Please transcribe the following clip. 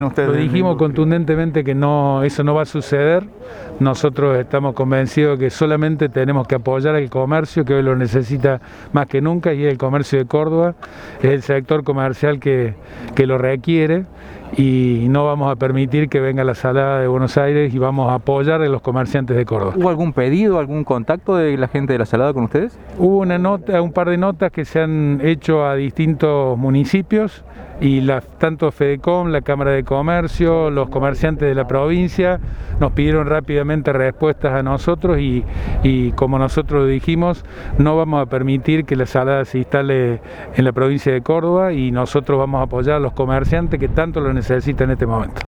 Lo dijimos contundentemente que no, eso no va a suceder. Nosotros estamos convencidos que solamente tenemos que apoyar al comercio, que hoy lo necesita más que nunca, y el comercio de Córdoba es el sector comercial que lo requiere, y no vamos a permitir que venga la salada de Buenos Aires, y vamos a apoyar a los comerciantes de Córdoba. ¿Hubo algún pedido, algún contacto de la gente de la salada con ustedes? Hubo un par de notas que se han hecho a distintos municipios, y tanto Fedecom, la Cámara de Comercio, los comerciantes de la provincia nos pidieron rápidamente respuestas a nosotros, y como nosotros dijimos, no vamos a permitir que la salada se instale en la provincia de Córdoba, y nosotros vamos a apoyar a los comerciantes que tanto lo necesitan en este momento.